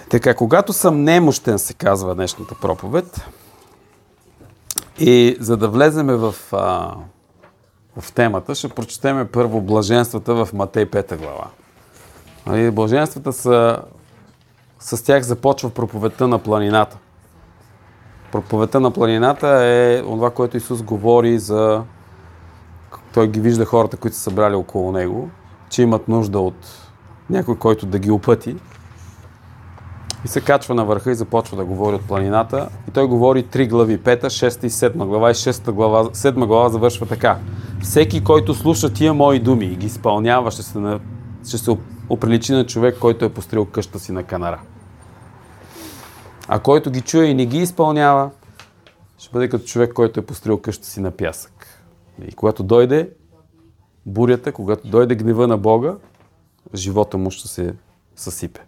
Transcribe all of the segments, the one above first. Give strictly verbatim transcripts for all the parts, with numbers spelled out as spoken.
Така, когато съм немощен, се казва днешната проповед, и за да влеземе в, а, в темата, ще прочетеме първо блаженствата в Матей пета глава. И блаженствата са, с тях започва проповедта на планината. Проповедта на планината е това, което Исус говори за... Той ги вижда хората, които са събрали около Него, че имат нужда от някой, който да ги опъти. И се качва на върха и започва да говори от планината. И той говори три глави. Пета, шеста и седма глава. И шеста глава, седма глава завършва така. Всеки, който слуша тия мои думи и ги изпълнява, ще се, на... ще се оприличи на човек, който е построил къща си на канара. А който ги чуе и не ги изпълнява, ще бъде като човек, който е построил къща си на пясък. И когато дойде бурята, когато дойде гнева на Бога, живота му ще се съсипе.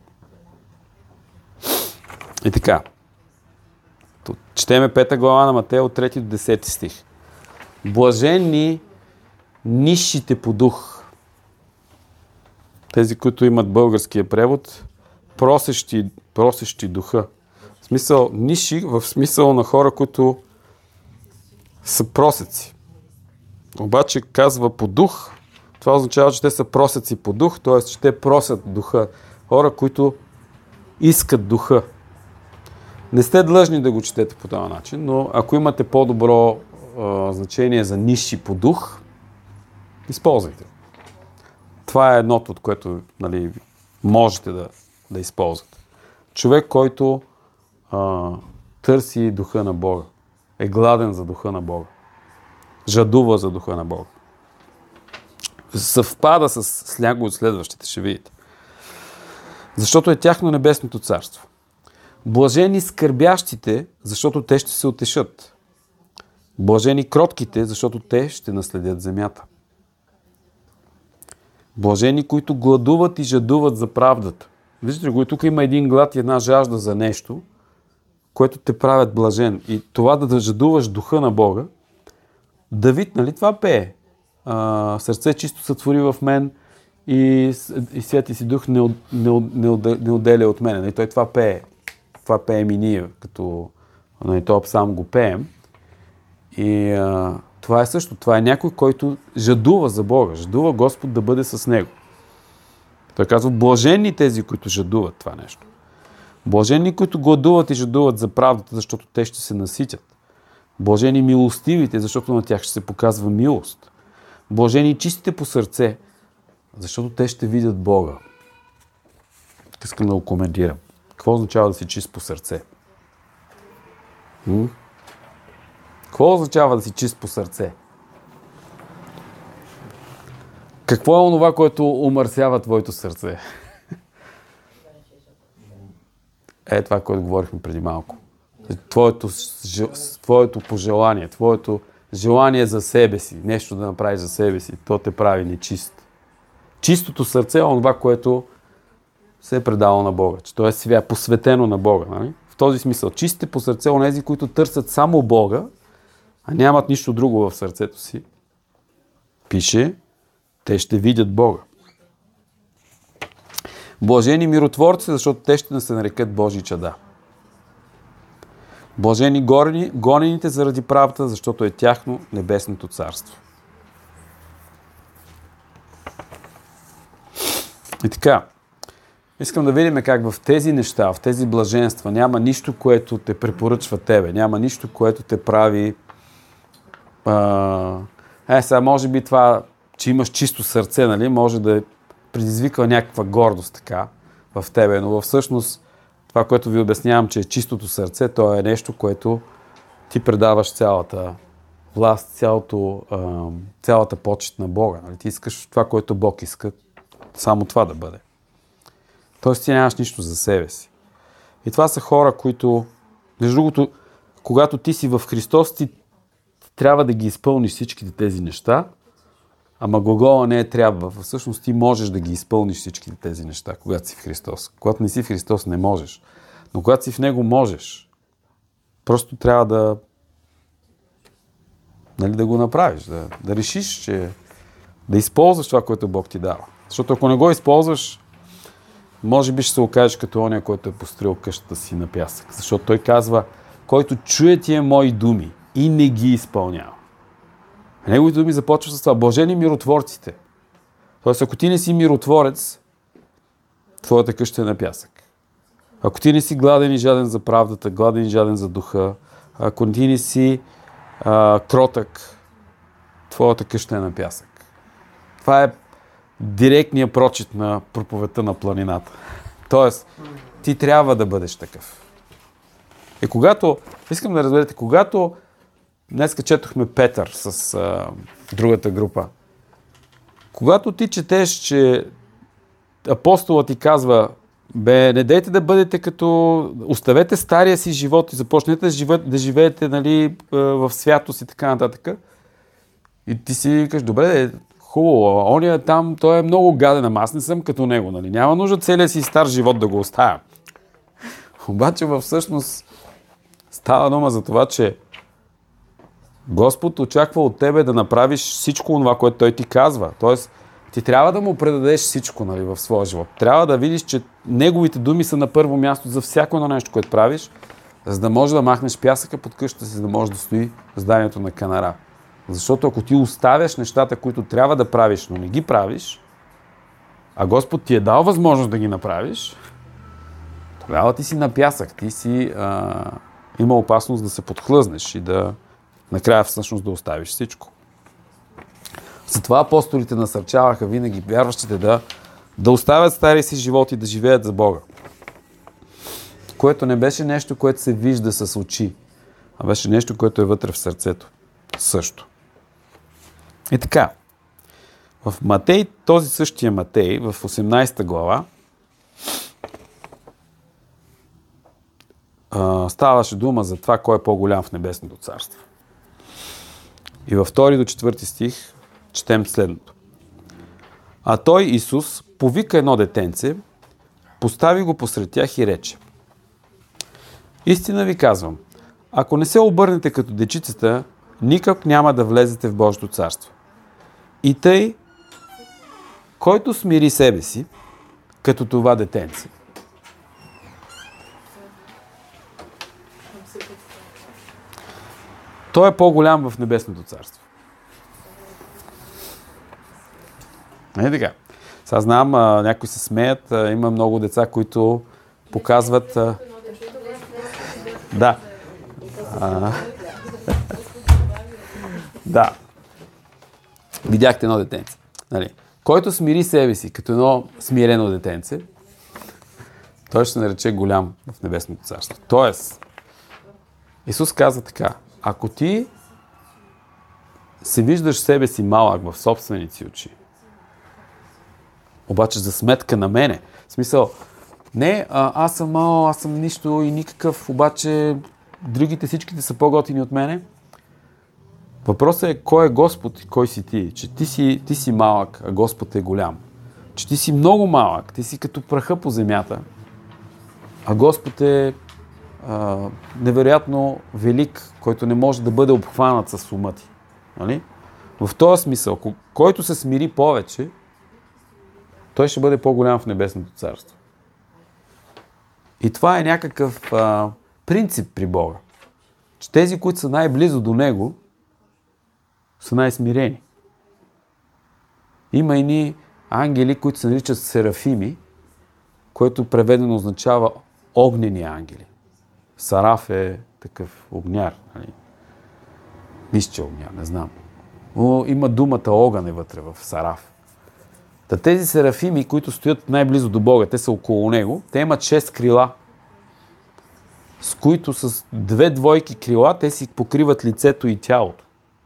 И така. Четеме пета глава на Матея от трети до десети стих. Блаженни нисшите по дух. Тези, които имат българския превод, просещи, просещи духа. В смисъл, нисши, в смисъл на хора, които са просеци. Обаче казва по дух. Това означава, че те са просеци по дух, т.е. че те просят духа. Хора, които искат духа. Не сте длъжни да го четете по този начин, но ако имате по-добро а, значение за нисши по дух, използвайте. Това е едното, от което, нали, можете да, да използвате. Човек, който а, търси духа на Бога, е гладен за духа на Бога, жадува за духа на Бога. Съвпада с някои от следващите, ще видите. Защото е тяхно небесното царство. Блажени скърбящите, защото те ще се утешат. Блажени кротките, защото те ще наследят земята. Блажени, които гладуват и жадуват за правдата. Виждате ли го, тук има един глад и една жажда за нещо, което те правят блажен. И това да жадуваш духа на Бога, Давид, нали това пее? А, сърце чисто сътвори в мен и, и Святи си дух не, не, не, не отделя от мен. И той това пее. Това пеем и ние, като на този псалм го пеем. И а, това е също. Това е някой, който жадува за Бога. Жадува Господ да бъде с него. Той казва, блаженни тези, които жадуват това нещо. Блаженни, които гладуват и жадуват за правдата, защото те ще се наситят. Блажени милостивите, защото на тях ще се показва милост. Блажени чистите по сърце, защото те ще видят Бога. Искам да го коментирам. Какво означава да си чист по сърце? М? Какво означава да си чист по сърце? Какво е онова, което умърсява твоето сърце? Е това, което говорихме преди малко. Твоето, твоето пожелание, твоето желание за себе си, нещо да направиш за себе си, то те прави нечист. Чистото сърце е онова, което се е предало на Бога. Че то е свя, посветено на Бога. Нали? В този смисъл, чистите по сърце онези, които търсят само Бога, а нямат нищо друго в сърцето си, пише, те ще видят Бога. Блажени миротворци, защото те ще се нарекат Божии чада. Блажени горни, гонените заради правата, защото е тяхно небесното царство. И така, искам да видим как в тези неща, в тези блаженства няма нищо, което те препоръчва тебе, няма нищо, което те прави... А... Е, сега може би това, че имаш чисто сърце, нали, може да предизвика някаква гордост така в тебе, но всъщност това, което ви обяснявам, че е чистото сърце, то е нещо, което ти предаваш цялата власт, цялото, а, цялата почет на Бога. Нали? Ти искаш това, което Бог иска, само това да бъде. Тоест ти нямаш нищо за себе си. И това са хора, които, между другото, когато ти си в Христос, ти трябва да ги изпълниш всичките тези неща, ама глагола не е трябва. Всъщност ти можеш да ги изпълниш всичките тези неща, когато си в Христос. Когато не си в Христос, не можеш. Но когато си в Него, можеш. Просто трябва да, нали, да го направиш, да, да решиш, че да използваш това, което Бог ти дава. Защото ако не го използваш, може би ще се окажеш като оня, който е построил къщата си на пясък. Защото той казва, който чуе тия мои думи и не ги изпълнява. Неговите думи започва с това. Блажени миротворците. Тоест, ако ти не си миротворец, твоята къща е на пясък. Ако ти не си гладен и жаден за правдата, гладен и жаден за духа, ако ти не си а, кротък, твоята къща е на пясък. Това е директният прочит на проповедта на планината. Тоест, ти трябва да бъдеш такъв. И когато, искам да разберете, когато днеска четохме Петър с а, другата група, когато ти четеш, че апостолът ти казва, бе, не дейте да бъдете като, оставете стария си живот и започнете да живеете, да живеете нали, в святост и така нататък. И ти си кажеш, добре, хубаво, оня там, той е много гаден, ама аз не съм като него, нали? Няма нужда целият си стар живот да го оставя. Обаче във всъщност става дума за това, че Господ очаква от тебе да направиш всичко това, което Той ти казва. Тоест, ти трябва да му предадеш всичко нали, в своя живот. Трябва да видиш, че неговите думи са на първо място за всяко едно нещо, което правиш, за да можеш да махнеш пясъка под къщата си, за да може да стои зданието на Канара. Защото ако ти оставяш нещата, които трябва да правиш, но не ги правиш, а Господ ти е дал възможност да ги направиш, тогава ти си на пясък. Ти си а, има опасност да се подхлъзнеш и да накрая всъщност да оставиш всичко. Затова апостолите насърчаваха винаги вярващите да, да оставят стария си живот и да живеят за Бога. Което не беше нещо, което се вижда с очи, а беше нещо, което е вътре в сърцето. Също. И така, в Матей, този същия Матей, в осемнадесета глава, ставаше дума за това, кой е по-голям в Небесното царство. И във втори до четвърти стих четем следното. А той, Исус, повика едно детенце, постави го посред тях и рече: истина ви казвам, ако не се обърнете като дечицата, никак няма да влезете в Божието царство. И тъй, който смири себе си, като това детенце, той е по-голям в Небесното царство. Е така. Сега знам, а, някои се смеят, а, има много деца, които показват... А... Да. А... Да. Видяхте едно детенце. Нали? Който смири себе си, като едно смирено детенце, той ще се нарече голям в Небесното царство. Тоест, Исус каза така: ако ти се виждаш себе си малък в собствените си очи, обаче за сметка на мене, в смисъл, не, а, аз съм малък, аз съм нищо и никакъв, обаче другите всичките са по-готини от мене. Въпросът е кой е Господ и кой си ти. Че ти си, ти си малък, а Господ е голям. Че ти си много малък, ти си като праха по земята, а Господ е а, невероятно велик, който не може да бъде обхванат с ума ти. Нали? В този смисъл, който се смири повече, той ще бъде по-голям в Небесното царство. И това е някакъв а, принцип при Бога. Че тези, които са най-близо до Него, са най-смирени. Има едни ангели, които се наричат серафими, което преведено означава огнени ангели. Сараф е такъв огняр. Нали? Мисля, че огняр, не знам. Но има думата огън е вътре в Сараф. Та тези серафими, които стоят най-близо до Бога, те са около Него, те имат шест крила, с които с две двойки крила те си покриват лицето и тялото.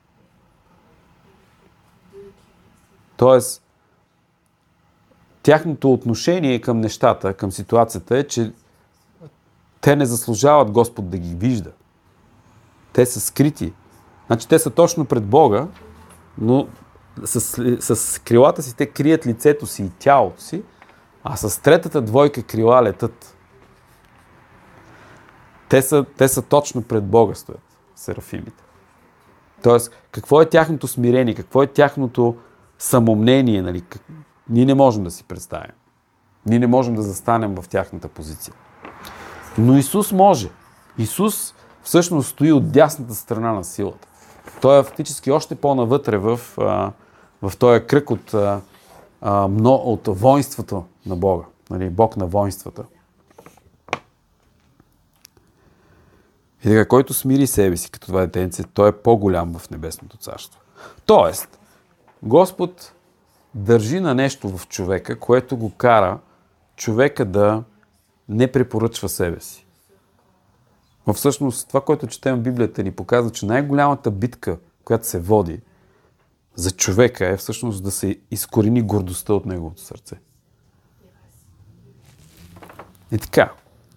Тоест, тяхното отношение към нещата, към ситуацията е, че те не заслужават Господ да ги вижда. Те са скрити. Значи те са точно пред Бога, но с, с крилата си те крият лицето си и тялото си, а с третата двойка крила летат. Те са, те са точно пред Бога стоят, серафимите. Тоест, какво е тяхното смирение, какво е тяхното самомнение, нали? Ние не можем да си представим. Ние не можем да застанем в тяхната позиция. Но Исус може. Исус всъщност стои от дясната страна на силата. Той е фактически още по-навътре в, в този кръг от, от воинството на Бога. Нали, Бог на воинствата. И така, който смири себе си като това детенце, той е по-голям в небесното царство. Тоест, Господ държи на нещо в човека, което го кара човека да не препоръчва себе си. Но всъщност това, което четем в Библията, ни показва, че най-голямата битка, която се води за човека, е всъщност да се изкорени гордостта от неговото сърце. И така.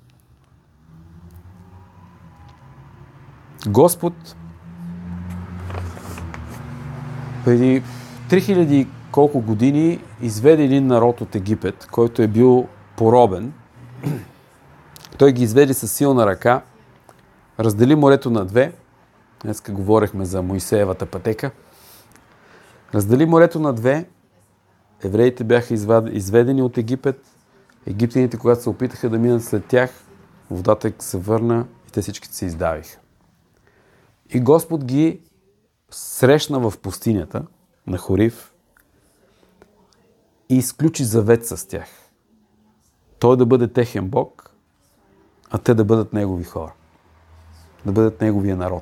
Господ преди три хиляди колко години изведе един народ от Египет, който е бил поробен. Той ги изведе със силна ръка, раздели морето на две. Днеска говорихме за Моисеевата пътека. Раздели морето на две. Евреите бяха изведени от Египет. Египтяните, когато се опитаха да минат след тях, водата се върна и те всички се издавиха. И Господ ги срещна в пустинята на Хорив и изключи завет с тях. Той да бъде техен Бог, а те да бъдат Негови хора. Да бъдат Неговия народ.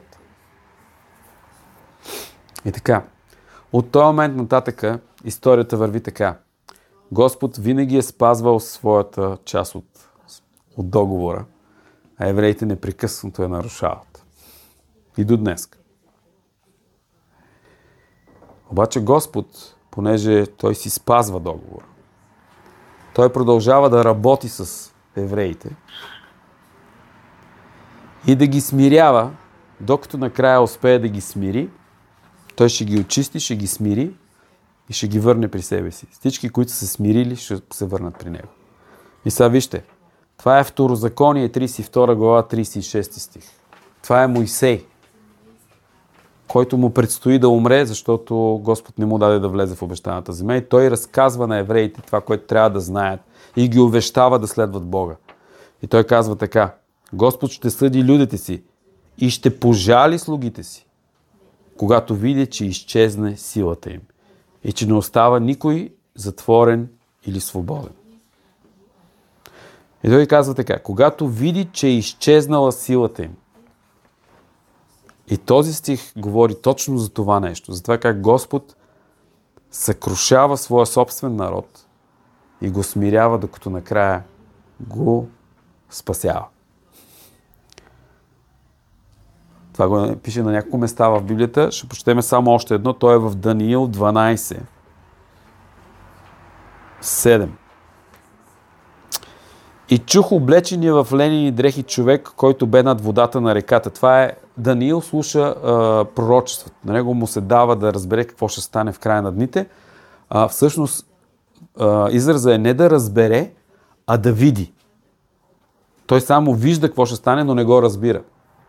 И така, от този момент нататъка историята върви така. Господ винаги е спазвал своята част от, от договора, а евреите непрекъснато я нарушават. И до днес. Обаче Господ, понеже Той си спазва договора, Той продължава да работи с евреите и да ги смирява, докато накрая успее да ги смири, Той ще ги очисти, ще ги смири и ще ги върне при себе си. Всички, които са се смирили, ще се върнат при Него. И сега вижте, това е Второзаконие, тридесет и втора глава, тридесет и шести стих. Това е Моисей, който му предстои да умре, защото Господ не му даде да влезе в обещаната земя. И той разказва на евреите това, което трябва да знаят и ги увещава да следват Бога. И той казва така: Господ ще съди людите си и ще пожали слугите си, когато види, че изчезне силата им и че не остава никой затворен или свободен. И той казва така: когато види, че е изчезнала силата им. И този стих говори точно за това нещо, за това как Господ съкрушава своя собствен народ и го смирява, докато накрая го спасява. Това го пише на няколко места в Библията. Ще прочетем само още едно. То е в Даниил дванайсет седем. И чух облечения в ленени дрехи човек, който бе над водата на реката. Това е Даниил слуша а, пророчеството. На него му се дава да разбере какво ще стане в края на дните. А, всъщност а, израза е не да разбере, а да види. Той само вижда какво ще стане, но не го разбира.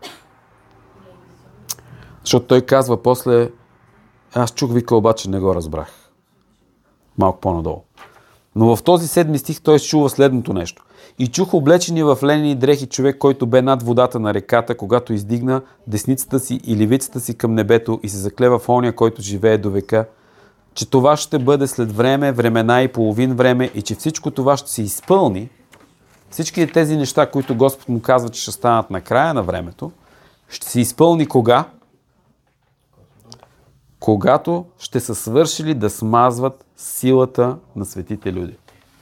Защото той казва после: аз чух вика, обаче не го разбрах. Малко по-надолу. Но в този седми стих той чува следното нещо. И чух облечени в ленени дрехи човек, който бе над водата на реката, когато издигна десницата си и левицата си към небето и се заклева в оня, който живее до века, че това ще бъде след време, времена и половин време и че всичко това ще се изпълни. Всички тези неща, които Господ му казва, че ще станат на края на времето, ще се изпълни кога? Когато ще са свършили да смазват силата на светите люди.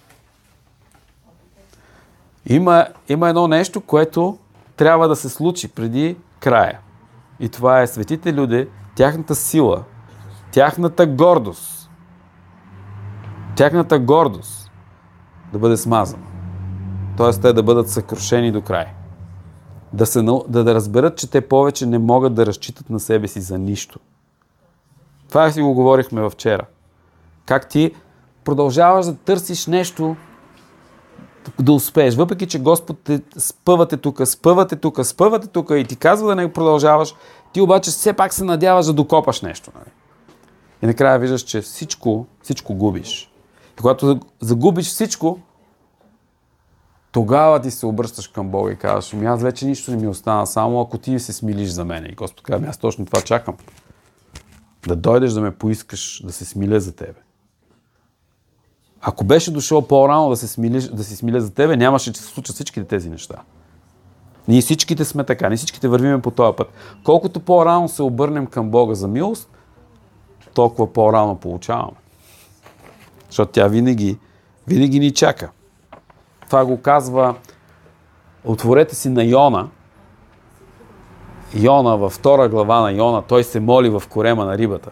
Има, има едно нещо, което трябва да се случи преди края. И това е светите люди, тяхната сила, тяхната гордост, тяхната гордост да бъде смазана. Тоест те да бъдат съкрушени до края. Да, се, да, да разберат, че те повече не могат да разчитат на себе си за нищо. Това си го говорихме вчера. Как ти продължаваш да търсиш нещо, да успееш. Въпреки, че Господ те спъвате тук, спъвате тук, спъвате тук и ти казва да не продължаваш, ти обаче все пак се надяваш да докопаш нещо. Нали? И накрая виждаш, че всичко, всичко губиш. И когато загубиш всичко, тогава ти се обръщаш към Бога и казваш, ами аз вече нищо не ми остана, само ако ти се смилиш за мен. И Господ казва, аз точно това чакам. Да дойдеш да ме поискаш, да се смиля за тебе. Ако беше дошъл по-рано да се, смилиш, да се смиля за тебе, нямаше да се случат всичките тези неща. Ние всичките сме така, ние всичките вървиме по този път. Колкото по-рано се обърнем към Бога за милост, толкова по-рано получаваме. Защото тя винаги, винаги ни чака. Това го казва, отворете си на Йона. Йона, във втора глава на Йона, той се моли в корема на рибата.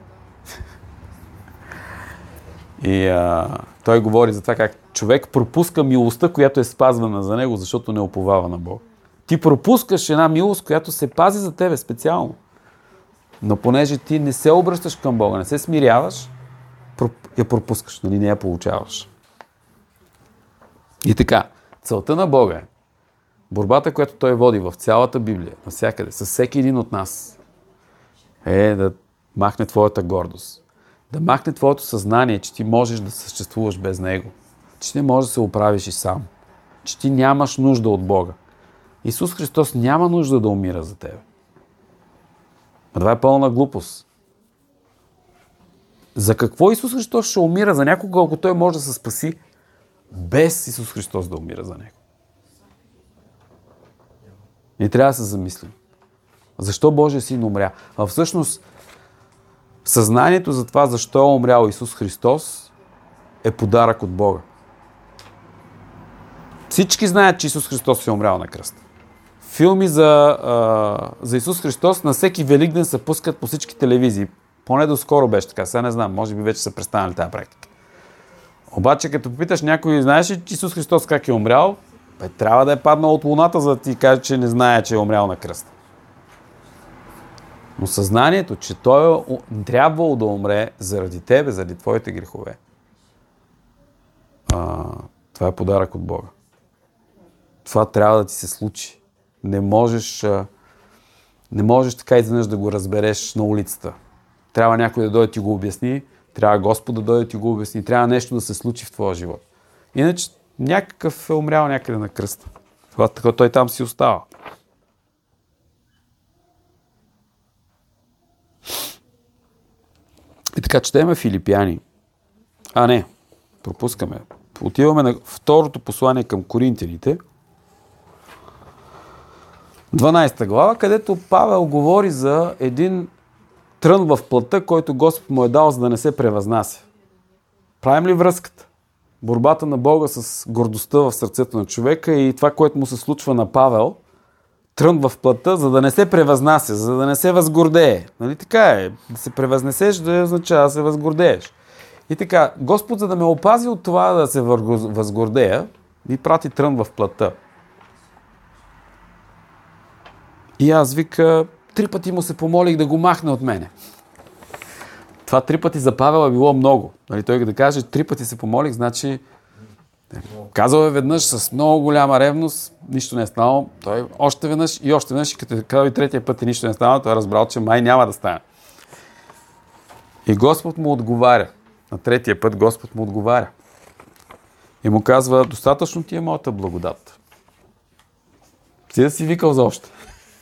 И а, той говори за това как човек пропуска милостта, която е спазвана за него, защото не уповава на Бог. Ти пропускаш една милост, която се пази за тебе специално. Но понеже ти не се обръщаш към Бога, не се смиряваш, я пропускаш, нали, не я получаваш. И така, целта на Бога е борбата, която Той води в цялата Библия, навсякъде, с всеки един от нас, е да махне твоята гордост. Да махне твоето съзнание, че ти можеш да съществуваш без Него. Че не можеш да се оправиш и сам. Че ти нямаш нужда от Бога. Исус Христос няма нужда да умира за тебе. А това е пълна глупост. За какво Исус Христос ще умира за някого, ако Той може да се спаси, без Исус Христос да умира за него? И трябва да се замислим. Защо Божия Син умря? А всъщност, съзнанието за това, защо е умрял Исус Христос, е подарък от Бога. Всички знаят, че Исус Христос е умрял на кръст. Филми за, а, за Исус Христос на всеки Великден се пускат по всички телевизии. Поне доскоро беше така. Сега не знам, може би вече са престанали тази практика. Обаче, като попиташ някой, знаеш ли Исус Христос как е умрял, бе, трябва да е паднал от луната, за да ти каже, че не знае, че е умрял на кръст. Но съзнанието, че Той е трябвало да умре заради тебе, заради твоите грехове, а, това е подарък от Бога. Това трябва да ти се случи. Не можеш, а, не можеш така изведнъж да го разбереш на улицата. Трябва някой да дойде да ти го обясни, трябва Господ да дойде да ти го обясни, трябва нещо да се случи в твоя живот. Иначе някакъв е умрял някъде на кръста. Това така той там си остава. И така четеме Филипяни. А не, пропускаме. Отиваме на второто послание към Коринтяните. дванадесета глава, където Павел говори за един трън в плътта, който Господ му е дал, за да не се превъзнася. Правим ли връзката? Борбата на Бога с гордостта в сърцето на човека и това, което му се случва на Павел, трън в плътта, за да не се превъзнася, за да не се възгордее. Нали така е? Да се превъзнесеш, да означава да се възгордееш. И така, Господ, за да ме опази от това да се възгордея, ми прати трън в плътта. И аз вика, три пъти му се помолих да го махне от мене. Това три пъти за Павел е било много. Нали, той да каже, три пъти се помолих, значи казал е веднъж с много голяма ревност, нищо не е станало. Той още веднъж и още веднъж, и като казал и третия път и нищо не е станало, той е разбрал, че май няма да стане. И Господ му отговаря. На третия път Господ му отговаря. И му казва, достатъчно ти е моята благодат. Ти да си викал за още.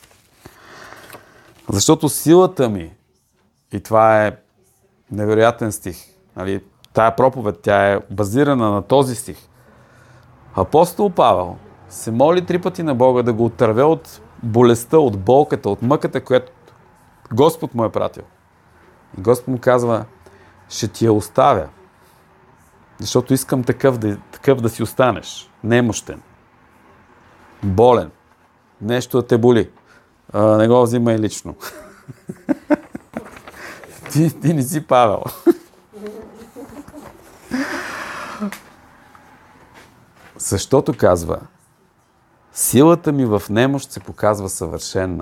Защото силата ми, и това е невероятен стих, нали, тая проповед, тя е базирана на този стих. Апостол Павел се моли три пъти на Бога да го отърве от болестта, от болката, от мъката, която Господ му е пратил. И Господ му казва, ще ти я оставя, защото искам такъв да, такъв да си останеш. Немощен, болен, нещо да те боли. А, не го взимай лично. ти, ти не си Павел. Защото казва, силата ми в немощ се показва съвършенна.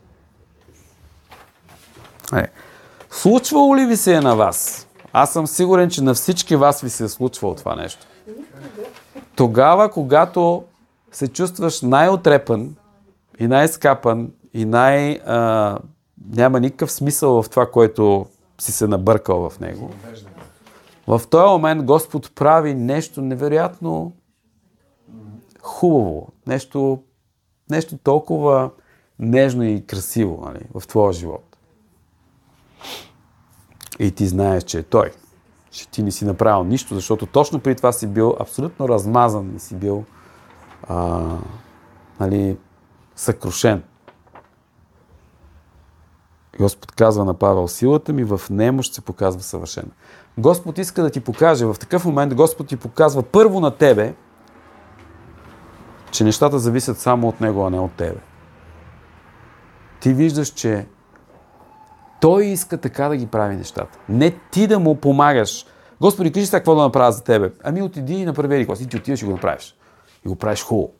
Е, случвало ли ви се е на вас? Аз съм сигурен, че на всички вас ви се е случвало това нещо. Тогава, когато се чувстваш най-отрепан и най-скапан и най... А, няма никакъв смисъл в това, което си се набъркал в него. В този момент Господ прави нещо невероятно хубаво, нещо, нещо толкова нежно и красиво, нали, в твоя живот. И ти знаеш, че е той. Че ти не си направил нищо, защото точно преди това си бил абсолютно размазан и си бил а, нали, съкрушен. Господ казва на Павел: силата ми в немощ се показва съвършена. Господ иска да ти покаже, в такъв момент Господ ти показва първо на тебе, че нещата зависят само от Него, а не от тебе. Ти виждаш, че Той иска така да ги прави нещата. Не ти да му помагаш. Господи, кажи сега какво да направя за тебе. Ами отиди и направи ли какво. И ти отидеш и го направиш. И го правиш хубаво.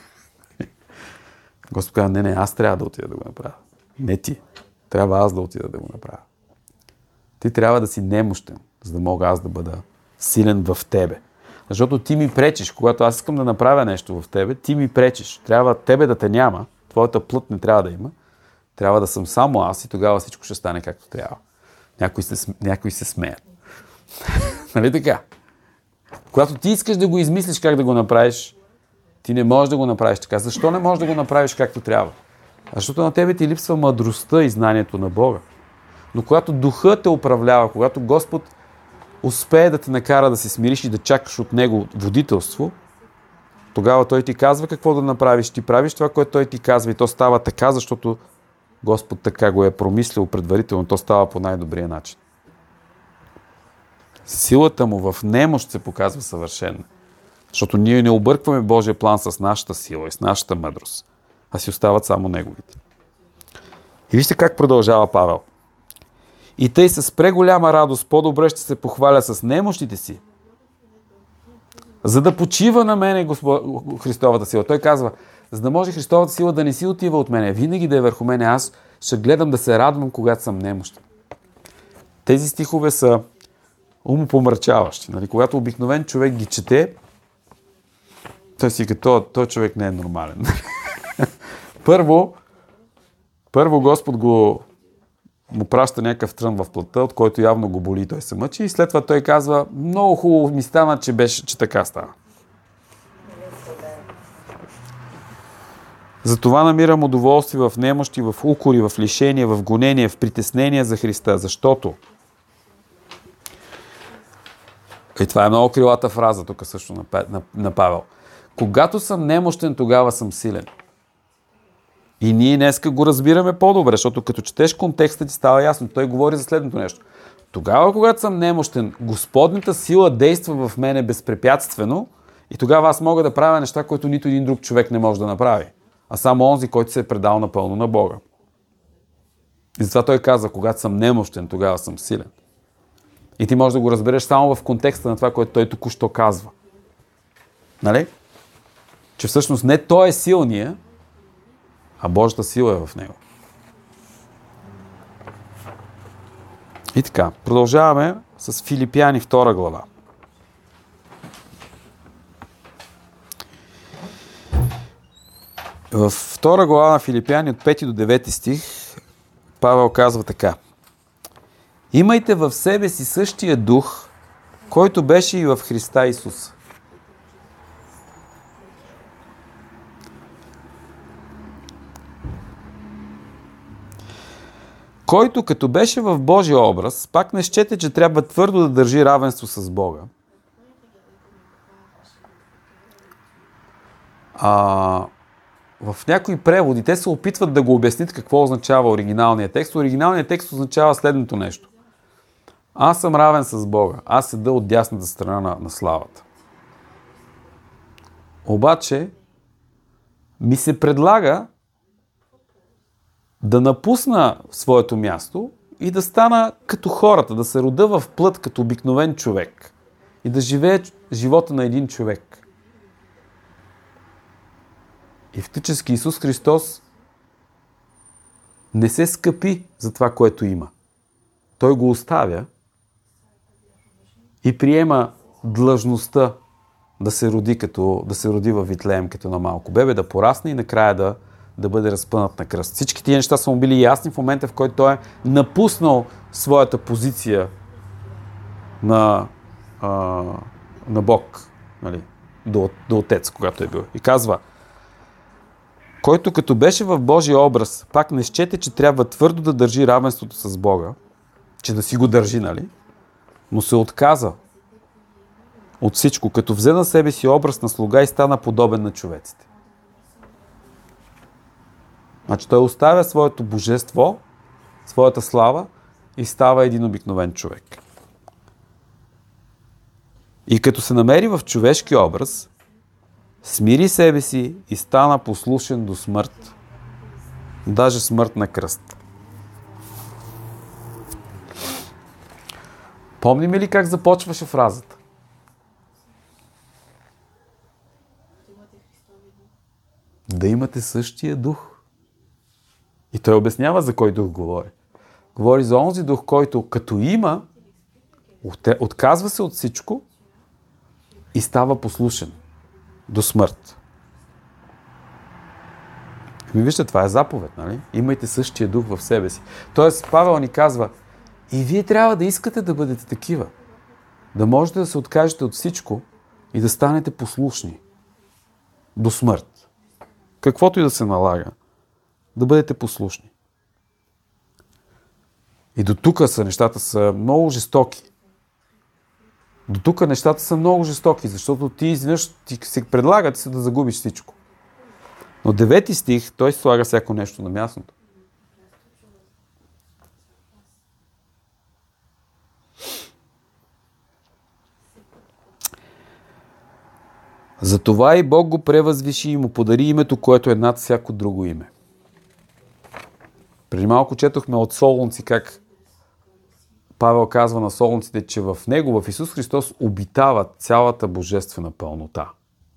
Господ казва: не, не, аз трябва да отида да го направя. Не ти. Трябва аз да отида да го направя. Ти трябва да си немощен, за да мога аз да бъда силен в тебе. Защото ти ми пречиш. Когато аз искам да направя нещо в тебе, ти ми пречиш. Трябва тебе да те няма. Твоята плът не трябва да има. Трябва да съм само аз и тогава всичко ще стане както трябва. Някои се, някои се смеят. Нали така? Когато ти искаш да го измислиш как да го направиш, ти не можеш да го направиш така. Защо не можеш да го направиш както трябва? Защото на тебе ти липсва мъдростта и знанието на Бога. Но когато Духът те управлява, когато Господ успее да те накара да се смириш и да чакаш от Него водителство, тогава Той ти казва какво да направиш. Ти правиш това, което Той ти казва, и то става така, защото Господ така го е промислил предварително. То става по най-добрия начин. Силата му в немощ се показва съвършена. Защото ние не объркваме Божия план с нашата сила и с нашата мъдрост, а си остават само неговите. И вижте как продължава Павел. И тъй с преголяма радост по-добре ще се похваля с немощите си, за да почива на мене Господ... Христовата сила. Той казва: за да може Христовата сила да не си отива от мене, винаги да е върху мене, аз ще гледам да се радвам, когато съм немощен. Тези стихове са умопомрачаващи. Нали? Когато обикновен човек ги чете, той си като той човек не е нормален. първо, първо Господ го му праща някакъв трън в плътта, от който явно го боли и той се мъчи, и след това той казва: много хубаво ми стана, че, беше, че така става. Затова намирам удоволствие в немощи, в укори, в лишение, в гонение, в притеснение за Христа, защото... И това е много крилата фраза тук също на, на, на Павел. Когато съм немощен, тогава съм силен. И ние днеска го разбираме по-добре, защото като четеш контекста ти става ясно. Той говори за следното нещо. Тогава, когато съм немощен, Господната сила действа в мене безпрепятствено и тогава аз мога да правя неща, които нито един друг човек не може да направи, а само онзи, който се е предал напълно на Бога. И затова той каза: когато съм немощен, тогава съм силен. И ти можеш да го разбереш само в контекста на това, което той току-що казва. Нали? Че всъщност не той е силния, а Божията сила е в него. И така, продължаваме с Филипяни втора глава. В втора глава на Филипяни от пети до девети стих Павел казва така: имайте в себе си същия дух, който беше и в Христа Исус. Който като беше в Божия образ, пак не счете, че трябва твърдо да държи равенство с Бога. А, в някои преводи те се опитват да го обяснят какво означава оригиналният текст. Оригиналният текст означава следното нещо. Аз съм равен с Бога. Аз седа от дясната страна на, на славата. Обаче ми се предлага да напусна своето място и да стана като хората, да се рода в плът като обикновен човек и да живее живота на един човек. И фактически Исус Христос не се скъпи за това, което има. Той го оставя и приема длъжността да се роди, като, да се роди във Витлеем като на малко бебе, да порасне и накрая да, да бъде разпънат на кръст. Всички тия неща са му били ясни в момента, в който той е напуснал своята позиция на, а, на Бог. Нали? до, до Отец, когато е бил. И казва, който като беше в Божия образ, пак не счете, че трябва твърдо да държи равенството с Бога, че да си го държи, нали? Но се отказа от всичко, като взе на себе си образ на слуга и стана подобен на човеците. Значи той оставя своето божество, своята слава и става един обикновен човек. И като се намери в човешки образ, смири себе си и стана послушен до смърт. Даже смърт на кръст. Помним ли как започваше фразата? Да имате същия дух. И той обяснява за кой дух говори. Говори за онзи дух, който като има, отказва се от всичко и става послушен до смърт. Ми вижте, това е заповед, нали? Имайте същия дух в себе си. Тоест, Павел ни казва, и вие трябва да искате да бъдете такива. Да можете да се откажете от всичко и да станете послушни до смърт. Каквото и да се налага, да бъдете послушни. И до тук са нещата са много жестоки. До тук нещата са много жестоки, защото ти изведнъж ти се предлага ти се да загубиш всичко. Но девети стих, той слага всяко нещо на мястото. Затова и Бог го превъзвиши и му подари името, което е над всяко друго име. Преди малко четохме от Солунци как Павел казва на Солунците, че в него, в Исус Христос, обитава цялата божествена пълнота.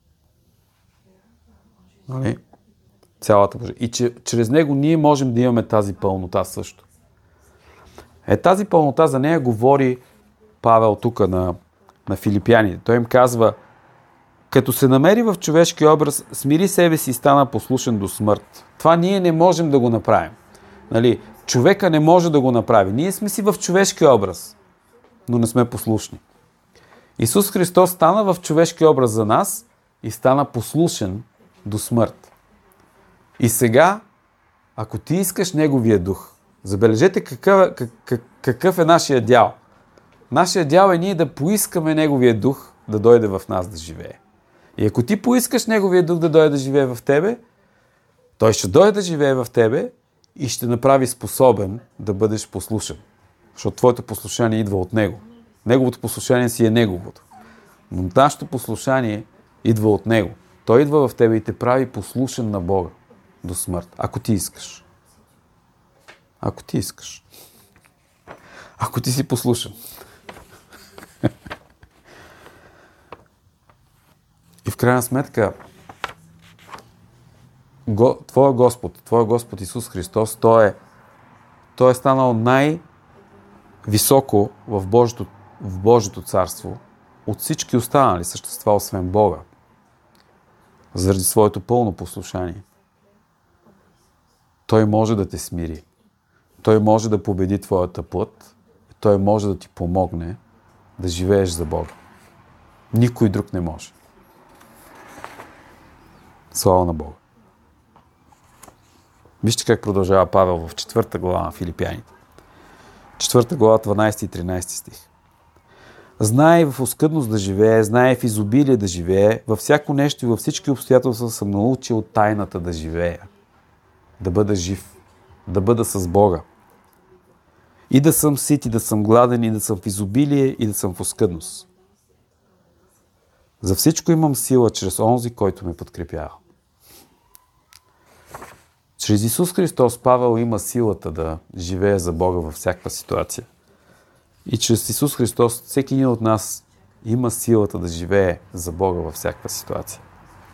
Нали? Цялата божествена. И че чрез него ние можем да имаме тази пълнота също. Е, тази пълнота, за нея говори Павел тук на, на филипяните. Той им казва, като се намери в човешки образ, смири себе си и стана послушен до смърт. Това ние не можем да го направим. Нали? Човека не може да го направи. Ние сме си в човешки образ, но не сме послушни. Исус Христос стана в човешки образ за нас и стана послушен до смърт. И сега, ако ти искаш Неговия дух, забележете какъв, какъв, какъв е нашия дял. Нашия дял е ние да поискаме Неговия дух да дойде в нас да живее. И ако ти поискаш Неговия дух да дойде да живее в тебе, Той ще дойде да живее в тебе и ще направи способен да бъдеш послушен. Защото твоето послушание идва от Него. Неговото послушание си е Неговото. Но нашето послушание идва от Него. Той идва в тебе и те прави послушен на Бога до смърт. Ако ти искаш. Ако ти искаш. Ако ти си послушен. И в крайна сметка, Го, Твоя Господ, Твоя Господ Исус Христос, Той е, той е станал най-високо в Божието, в Божието царство от всички останали същества, освен Бога, заради своето пълно послушание. Той може да те смири. Той може да победи твоята плът. И Той може да ти помогне да живееш за Бога. Никой друг не може. Слава на Бога. Вижте как продължава Павел в четвърта глава на Филипяните. четвърта глава, дванайсети и тринайсети стих. Знае в оскъдност да живее, знае в изобилие да живее, във всяко нещо и във всички обстоятелства съм научил тайната да живея. Да бъда жив, да бъда с Бога. И да съм сит, и да съм гладен, и да съм в изобилие, и да съм в оскъдност. За всичко имам сила чрез онзи, който ме подкрепява. Чрез Исус Христос Павел има силата да живее за Бога във всяка ситуация. И чрез Исус Христос всеки един от нас има силата да живее за Бога във всяка ситуация.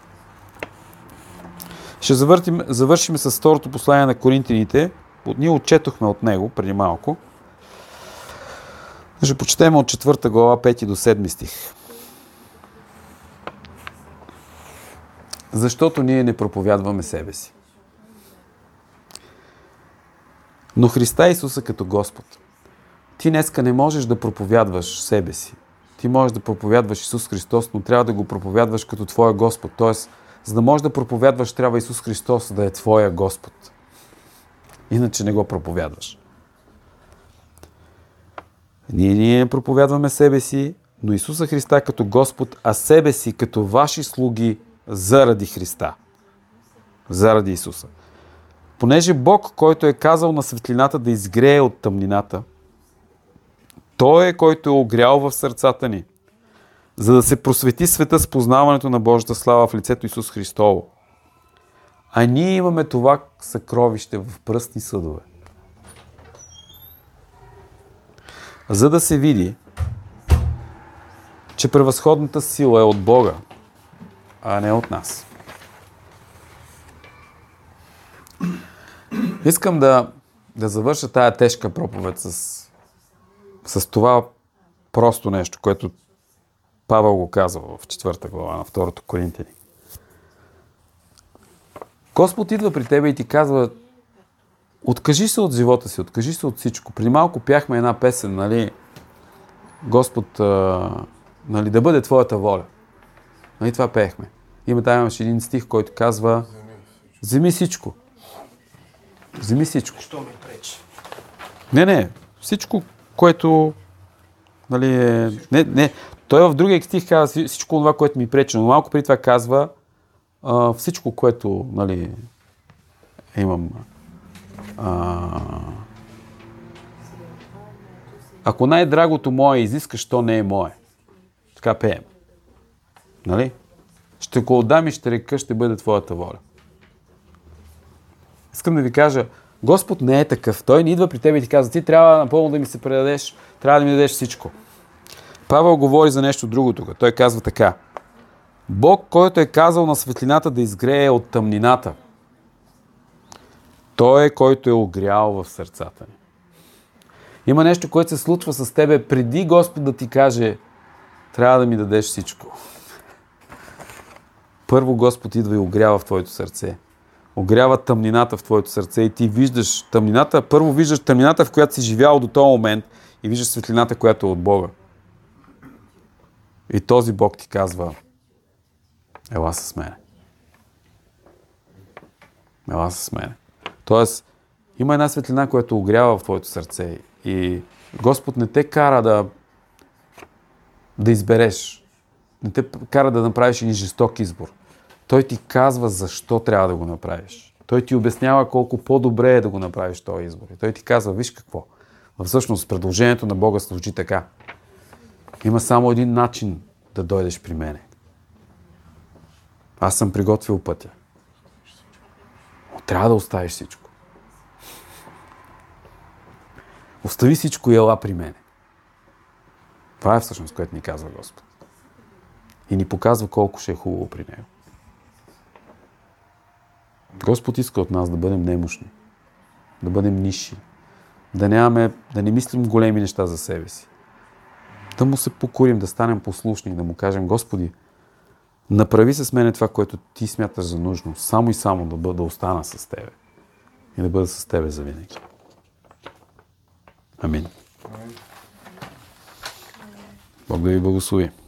Ще завъртим, завършим с второто послание на Коринтяните. Ние отчетохме от него преди малко. Ще почетем от четвърта глава, пети до седми стих. Защото ние не проповядваме себе си, но Христа Исуса като Господ. Ти днеска не можеш да проповядваш себе си, Ти можеш да проповядваш Исус Христос, но трябва да го проповядваш като Твоя Господ. Тоест, за да можеш да проповядваш, трябва Исус Христос да е Твоя Господ. Иначе не го проповядваш. Ние, ние проповядваме себе си, но Исуса Христа като Господ, а себе си като ваши слуги заради Христа. Заради Исуса. Понеже Бог, който е казал на светлината да изгрее от тъмнината, Той е, който е огрял в сърцата ни, за да се просвети света с познаването на Божията слава в лицето Исус Христово. А ние имаме това съкровище в пръстни съдове. За да се види, че превъзходната сила е от Бога, а не от нас. Искам да, да завърша тая тежка проповед с, с това просто нещо, което Павел го казва в четвърта глава на второто Коринтияни. Господ идва при тебе и ти казва: откажи се от живота си, откажи се от всичко. Преди малко пяхме една песен, нали, Господ, а, нали, да бъде Твоята воля. Нали, това пеехме. Има там имаше един стих, който казва: вземи всичко. Вземи всичко. Що ми пречи? Не, не. Всичко, което, нали, е... Не, не. Той в другия стих казва всичко това, което ми пречи, но малко преди това казва а, всичко, което, нали, имам. А... Ако най-драгото мое изискаш, то не е мое. Така пеем. Нали? Ще го отдам и ще река, ще бъде Твоята воля. Искам да ви кажа, Господ не е такъв. Той не идва при тебе и ти казва: ти трябва напълно да ми се предадеш, трябва да ми дадеш всичко. Павел говори за нещо друго тук. Той казва така: Бог, който е казал на светлината да изгрее от тъмнината, Той е, който е огрял в сърцата ни. Има нещо, което се случва с тебе преди Господ да ти каже: трябва да ми дадеш всичко. Първо Господ идва и огрява в твоето сърце. Огрява тъмнината в твоето сърце и ти виждаш тъмнината. Първо виждаш тъмнината, в която си живял до този момент, и виждаш светлината, която е от Бога. И този Бог ти казва: ела с мене. Ела с мене. Тоест, има една светлина, която огрява в твоето сърце и Господ не те кара да, да избереш. Не те кара да направиш един жесток избор. Той ти казва защо трябва да го направиш. Той ти обяснява колко по-добре е да го направиш този избор. И той ти казва: виж какво. Всъщност, предложението на Бога звучи така: има само един начин да дойдеш при мене. Аз съм приготвил пътя. Но трябва да оставиш всичко. Остави всичко и ела при мене. Това е всъщност, което ни казва Господ. И ни показва колко ще е хубаво при Него. Господ иска от нас да бъдем немощни, да бъдем нисши, да нямаме, да не мислим големи неща за себе си. Да му се покорим, да станем послушни, да му кажем: Господи, направи с мене това, което ти смяташ за нужно, само и само да бъда, да остана с Тебе и да бъда с Тебе завинаги. Амин. Бог да ви благослови.